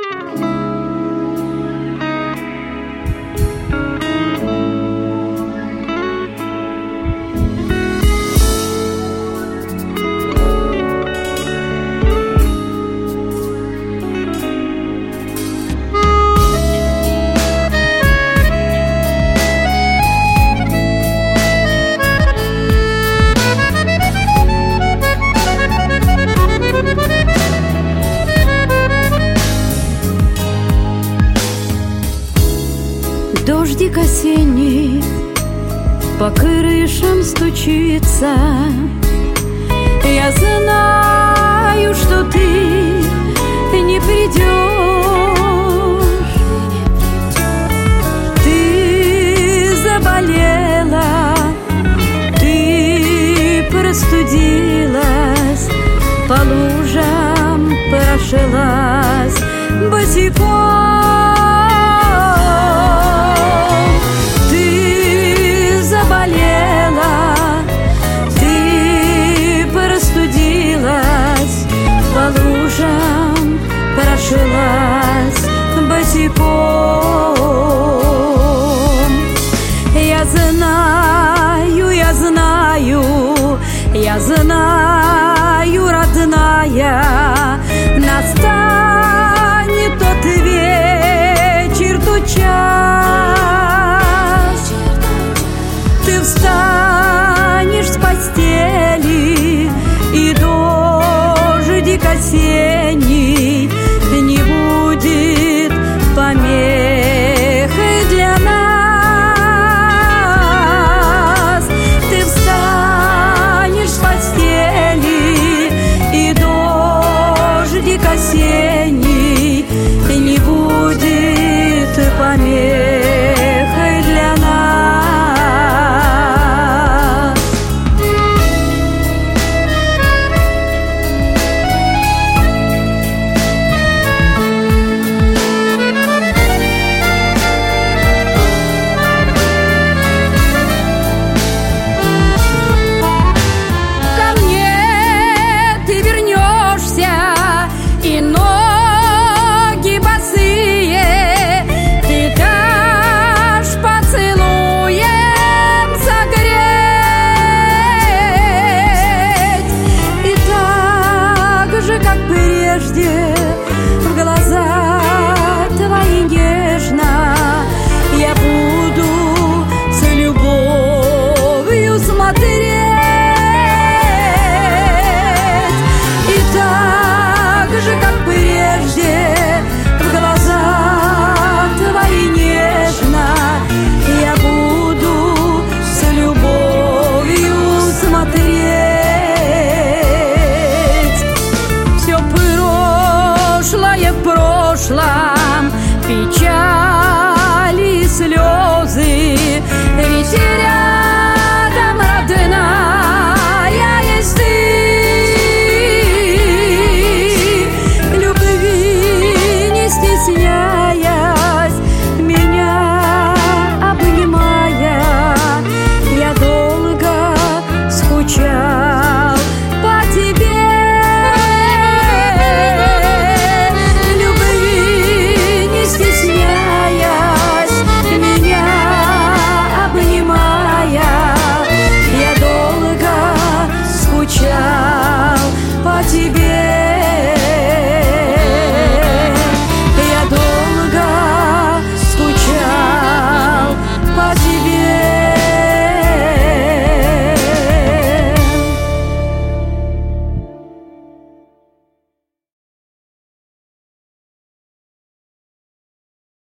Дождик осенний по крышам стучится. Я знаю, что ты не придешь. Ты заболела, ты простудилась, по лужам прошлась босиком. Прошлась босиком. Я знаю, я знаю, я знаю, родная, настанет тот вечер, тот час. Ты встанешь с постели, и дождик осенний не будет помехой для нас. Ты встанешь с постели, и дождик осенний не будет помехой для нас. В глаза твои нежно я буду с любовью смотреть. И так же, как прежде, в глаза твои нежно я буду с любовью смотреть. Все прошлое в прошлом, печали и слезы, ведь